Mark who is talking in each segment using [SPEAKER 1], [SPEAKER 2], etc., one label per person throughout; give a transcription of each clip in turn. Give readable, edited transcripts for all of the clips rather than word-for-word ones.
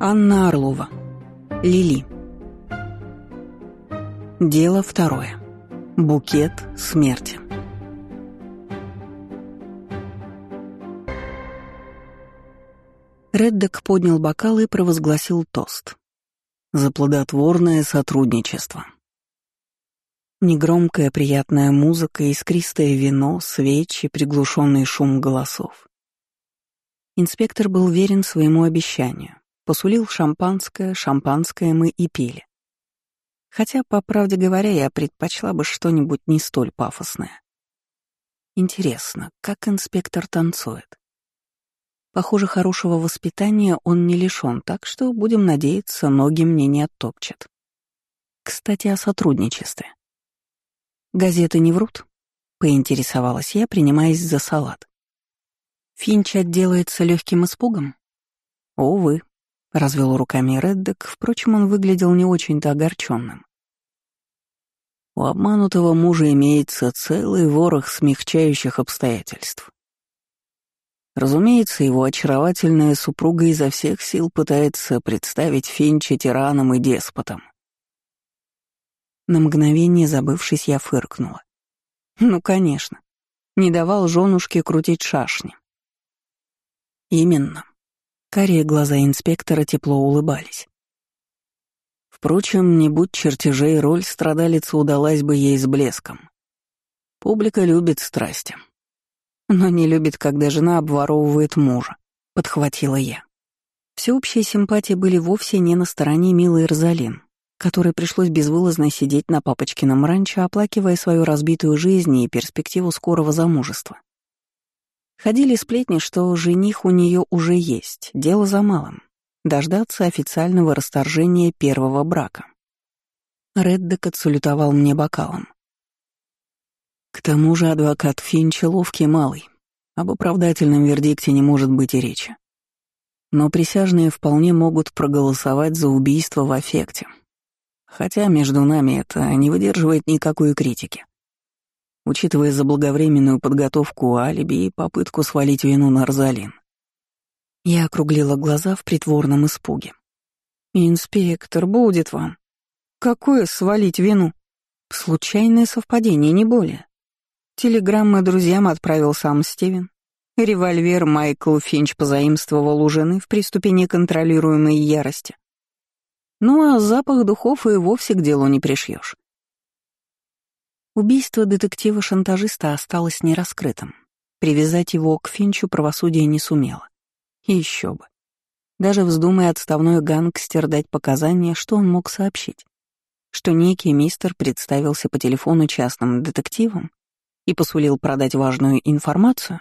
[SPEAKER 1] Анна Орлова. Лили. Дело второе. Букет смерти. Реддек поднял бокал и провозгласил тост. За плодотворное сотрудничество. Негромкая приятная музыка, искристое вино, свечи, приглушенный шум голосов. Инспектор был верен своему обещанию. Посулил шампанское мы и пили. Хотя, по правде говоря, я предпочла бы что-нибудь не столь пафосное. Интересно, как инспектор танцует? Похоже, хорошего воспитания он не лишён, так что, будем надеяться, ноги мне не оттопчет. Кстати, о сотрудничестве. «Газеты не врут?» — поинтересовалась я, принимаясь за салат. «Финч отделается легким испугом?» «Увы», — развел руками Реддек, впрочем, он выглядел не очень-то огорченным. «У обманутого мужа имеется целый ворох смягчающих обстоятельств. Разумеется, его очаровательная супруга изо всех сил пытается представить Финча тираном и деспотом». На мгновение, забывшись, я фыркнула. «Ну, конечно. Не давал женушке крутить шашни». «Именно». Карие глаза инспектора тепло улыбались. Впрочем, не будь чертежей, роль страдалицы удалась бы ей с блеском. Публика любит страсти. Но не любит, когда жена обворовывает мужа, подхватила я. Всеобщие симпатии были вовсе не на стороне милой Розалин, которой пришлось безвылазно сидеть на папочкином ранчо, оплакивая свою разбитую жизнь и перспективу скорого замужества. Ходили сплетни, что жених у нее уже есть, дело за малым — дождаться официального расторжения первого брака. Реддек отсалютовал мне бокалом. К тому же адвокат Финча ловкий малый, об оправдательном вердикте не может быть и речи. Но присяжные вполне могут проголосовать за убийство в аффекте. Хотя между нами это не выдерживает никакой критики. Учитывая заблаговременную подготовку алиби и попытку свалить вину на Розалин. Я округлила глаза в притворном испуге. «Инспектор, будет вам. Какое свалить вину? Случайное совпадение, не более. Телеграммы друзьям отправил сам Стивен. Револьвер Майкл Финч позаимствовал у жены в приступе неконтролируемой ярости. Ну а запах духов и вовсе к делу не пришьешь. Убийство детектива-шантажиста осталось нераскрытым. Привязать его к Финчу правосудие не сумело. И еще бы. Даже вздумая отставной гангстер дать показания, что он мог сообщить? Что некий мистер представился по телефону частным детективом и посулил продать важную информацию?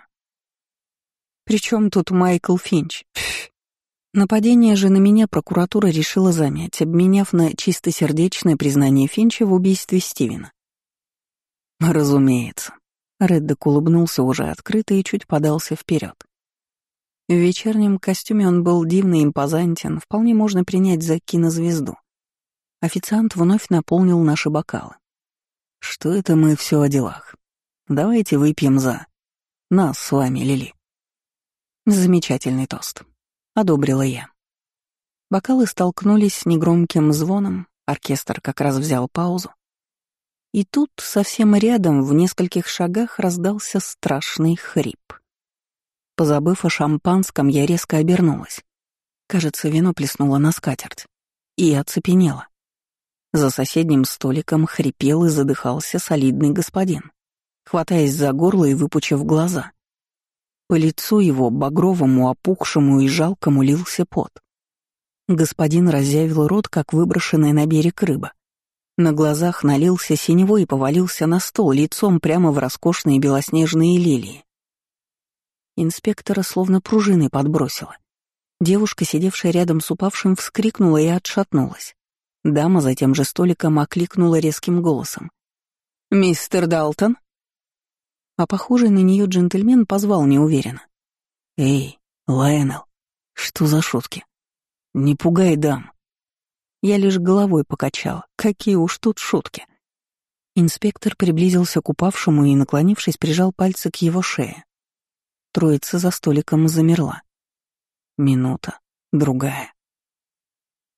[SPEAKER 1] Причем тут Майкл Финч? Пф. Нападение же на меня прокуратура решила замять, обменяв на чистосердечное признание Финча в убийстве Стивена. «Разумеется». Реддек улыбнулся уже открыто и чуть подался вперед. В вечернем костюме он был дивно импозантен, вполне можно принять за кинозвезду. Официант вновь наполнил наши бокалы. «Что это мы все о делах? Давайте выпьем за нас с вами, Лили». Замечательный тост. Одобрила я. Бокалы столкнулись с негромким звоном, оркестр как раз взял паузу. И тут, совсем рядом, в нескольких шагах, раздался страшный хрип. Позабыв о шампанском, я резко обернулась. Кажется, вино плеснуло на скатерть. И оцепенела. За соседним столиком хрипел и задыхался солидный господин, хватаясь за горло и выпучив глаза. По лицу его, багровому, опухшему и жалкому, лился пот. Господин разъявил рот, как выброшенная на берег рыба. На глазах налился синевой и повалился на стол, лицом прямо в роскошные белоснежные лилии. Инспектора словно пружиной подбросила. Девушка, сидевшая рядом с упавшим, вскрикнула и отшатнулась. Дама за тем же столиком окликнула резким голосом. «Мистер Далтон?» А похожий на нее джентльмен позвал неуверенно. «Эй, Лайонел, что за шутки? Не пугай дам». Я лишь головой покачала. Какие уж тут шутки. Инспектор приблизился к упавшему и, наклонившись, прижал пальцы к его шее. Троица за столиком замерла. Минута, другая.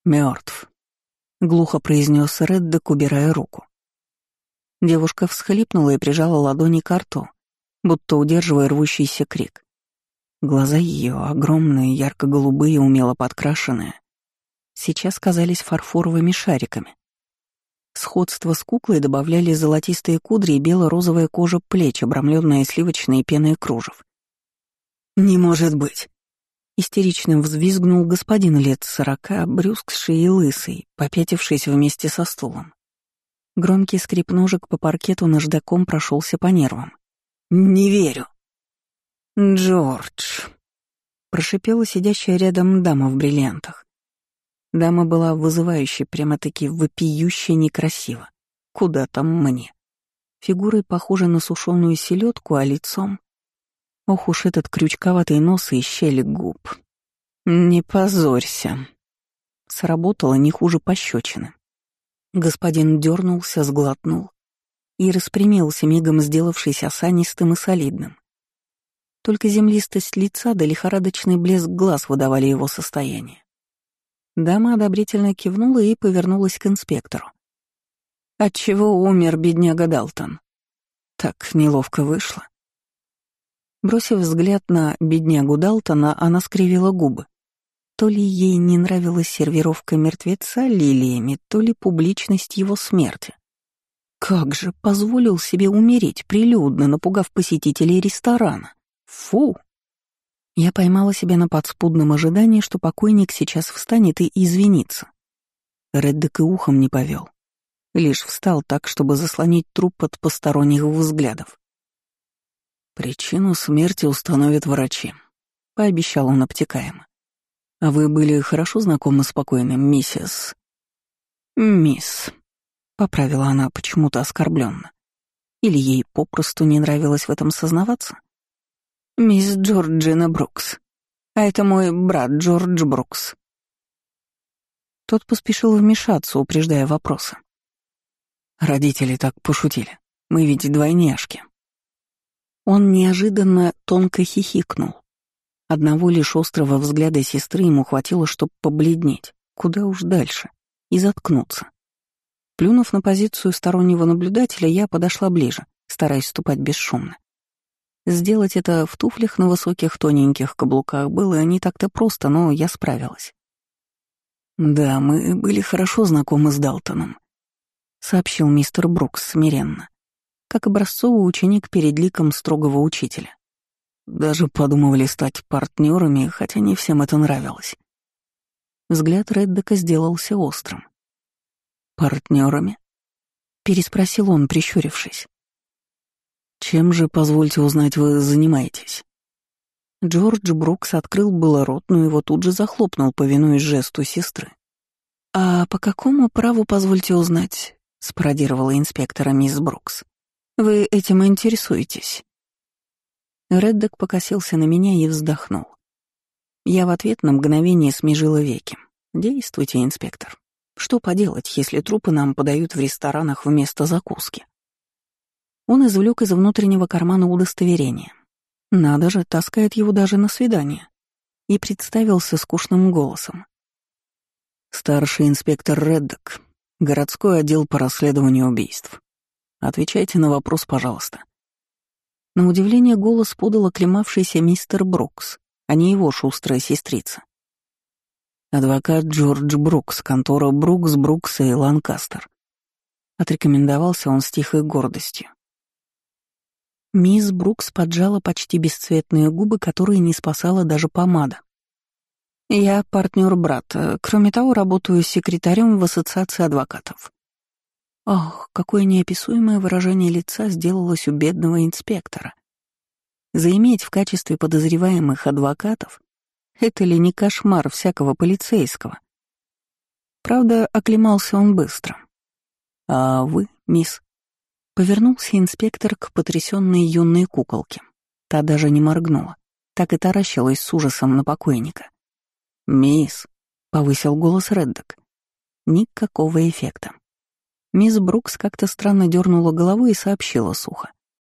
[SPEAKER 1] Мертв, глухо произнес Реддок, убирая руку. Девушка всхлипнула и прижала ладони к рту, будто удерживая рвущийся крик. Глаза ее, огромные, ярко-голубые, умело подкрашенные, сейчас казались фарфоровыми шариками. Сходство с куклой добавляли золотистые кудри и бело-розовая кожа плеч, обрамленная сливочной пеной кружев. «Не может быть!» Истерично взвизгнул господин лет 40, брюскший и лысый, попятившись вместе со стулом. Громкий скрип ножек по паркету наждаком прошелся по нервам. «Не верю!» «Джордж!» — прошипела сидящая рядом дама в бриллиантах. Дама была вызывающе, прямо-таки вопиюще некрасива. Куда там мне? Фигурой похожа на сушеную селедку, а лицом... Ох уж этот крючковатый нос и щели губ. Не позорься. Сработало не хуже пощечины. Господин дернулся, сглотнул и распрямился, мигом сделавшись осанистым и солидным. Только землистость лица да лихорадочный блеск глаз выдавали его состояние. Дама одобрительно кивнула и повернулась к инспектору. «Отчего умер бедняга Далтон?» Так неловко вышло. Бросив взгляд на беднягу Далтона, она скривила губы. То ли ей не нравилась сервировка мертвеца лилиями, то ли публичность его смерти. Как же позволил себе умереть прилюдно, напугав посетителей ресторана? Фу! Я поймала себя на подспудном ожидании, что покойник сейчас встанет и извинится. Реддок и ухом не повел. Лишь встал так, чтобы заслонить труп от посторонних взглядов. «Причину смерти установят врачи», — пообещал он обтекаемо. «А вы были хорошо знакомы с покойным, миссис?» «Мисс», — поправила она почему-то оскорбленно. Или ей попросту не нравилось в этом сознаваться? «Мисс Джорджина Брукс. А это мой брат Джордж Брукс». Тот поспешил вмешаться, упреждая вопросы. «Родители так пошутили. Мы ведь двойняшки». Он неожиданно тонко хихикнул. Одного лишь острого взгляда сестры ему хватило, чтобы побледнеть, куда уж дальше, и заткнуться. Плюнув на позицию стороннего наблюдателя, я подошла ближе, стараясь ступать бесшумно. Сделать это в туфлях на высоких тоненьких каблуках было не так-то просто, но я справилась. «Да, мы были хорошо знакомы с Далтоном», — сообщил мистер Брукс смиренно, как образцовый ученик перед ликом строгого учителя. Даже подумывали стать партнерами, хотя не всем это нравилось. Взгляд Реддока сделался острым. «Партнерами?» — переспросил он, прищурившись. «Чем же, позвольте узнать, вы занимаетесь?» Джордж Брукс открыл было рот, но его тут же захлопнул, повинуясь жесту сестры. «А по какому праву, позвольте узнать?» — спародировала инспектора мисс Брукс. «Вы этим интересуетесь?» Реддок покосился на меня и вздохнул. Я в ответ на мгновение смежила веки. «Действуйте, инспектор. Что поделать, если трупы нам подают в ресторанах вместо закуски?» Он извлек из внутреннего кармана удостоверение. Надо же, таскает его даже на свидание. И представился скучным голосом. «Старший инспектор Реддок, городской отдел по расследованию убийств. Отвечайте на вопрос, пожалуйста». На удивление голос подал оклемавшийся мистер Брукс, а не его шустрая сестрица. «Адвокат Джордж Брукс, контора Брукс, Брукс и Ланкастер». Отрекомендовался он с тихой гордостью. Мисс Брукс поджала почти бесцветные губы, которые не спасала даже помада. «Я партнер брата. Кроме того, работаю секретарем в ассоциации адвокатов». Ох, какое неописуемое выражение лица сделалось у бедного инспектора. Заиметь в качестве подозреваемых адвокатов — это ли не кошмар всякого полицейского? Правда, оклемался он быстро. «А вы, мисс?» Повернулся инспектор к потрясенной юной куколке. Та даже не моргнула, так и таращилась с ужасом на покойника. «Мисс», — повысил голос Реддок. Никакого эффекта. Мисс Брукс как-то странно дернула головой и сообщила сухо.